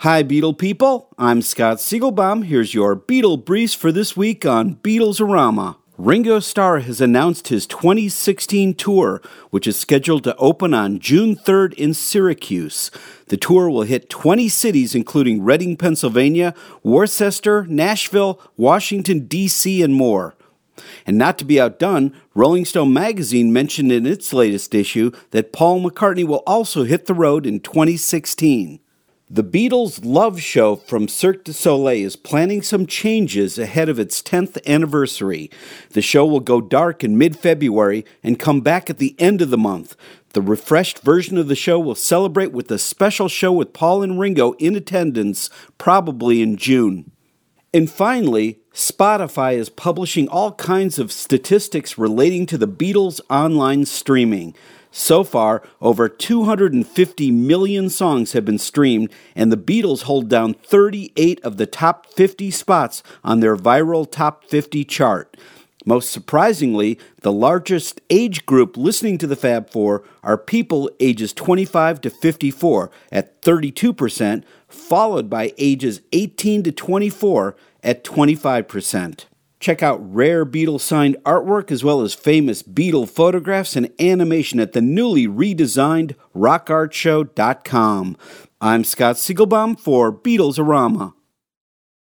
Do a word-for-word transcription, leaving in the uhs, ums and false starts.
Hi, Beatle people. I'm Scott Siegelbaum. Here's your Beatle briefs for this week on Beatles-orama. Ringo Starr has announced his twenty sixteen tour, which is scheduled to open on June third in Syracuse. The tour will hit twenty cities, including Reading, Pennsylvania, Worcester, Nashville, Washington, D C, and more. And not to be outdone, Rolling Stone magazine mentioned in its latest issue that Paul McCartney will also hit the road in twenty sixteen. The Beatles' Love Show from Cirque du Soleil is planning some changes ahead of its tenth anniversary. The show will go dark in mid-February and come back at the end of the month. The refreshed version of the show will celebrate with a special show with Paul and Ringo in attendance, probably in June. And finally, Spotify is publishing all kinds of statistics relating to the Beatles' online streaming. So far, over two hundred fifty million songs have been streamed, and the Beatles hold down thirty-eight of the top fifty spots on their viral Top fifty chart. Most surprisingly, the largest age group listening to the Fab Four are people ages twenty-five to fifty-four at thirty-two percent, followed by ages eighteen to twenty-four at twenty-five percent. Check out rare Beatles-signed artwork as well as famous Beatle photographs and animation at the newly redesigned rock art show dot com. I'm Scott Siegelbaum for Beatles-orama.